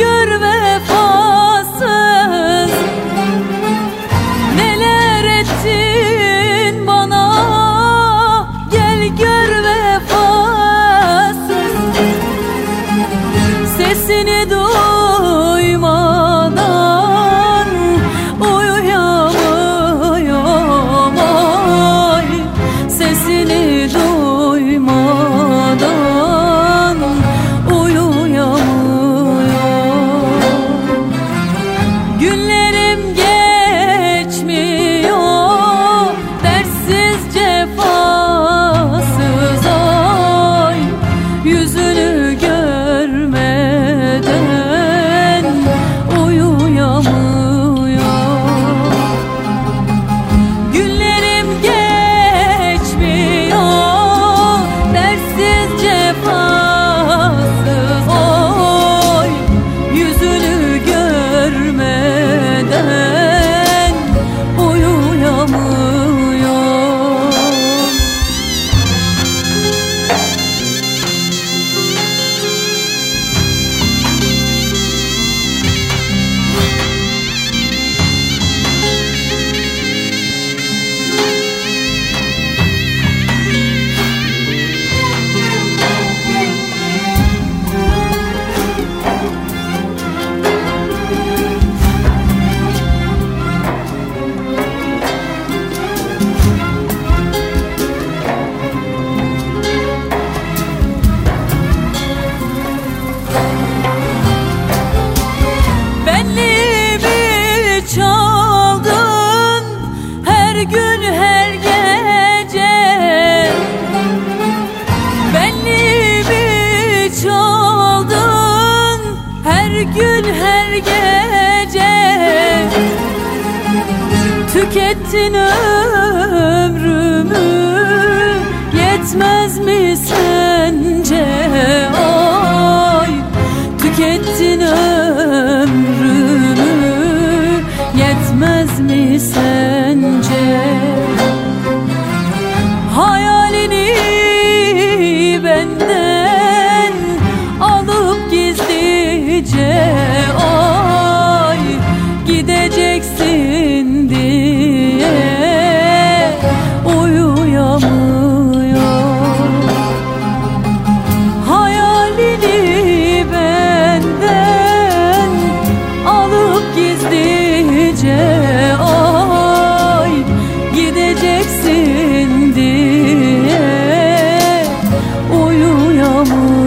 gör vefasız, neler ettin bana. Gel gör vefasız, sesini duymadan uyuyamıyorum. Ay, sesini duymadan uyuyamıyorum. Günlerim geçmiyor dersiz cefasız. Ay, yüzünü görmeden uyuyamıyorum. Günlerim geçmiyor dersiz cefasız. Oy, yüzünü görmeden uyuyamıyorum. Benliğimi çaldın her gün her gece. Benliğimi çaldın her gün her gece. Tükettin ömrümü, yetmez mi sence? Ay, tükettin ömrümü, yetmez mi sence? Hayalini benden alıp gizlice, ay, gideceksin diye uyuyamıyorum. Hayalini benden alıp gizlice, ay, gideceksin diye uyuyamıyorum.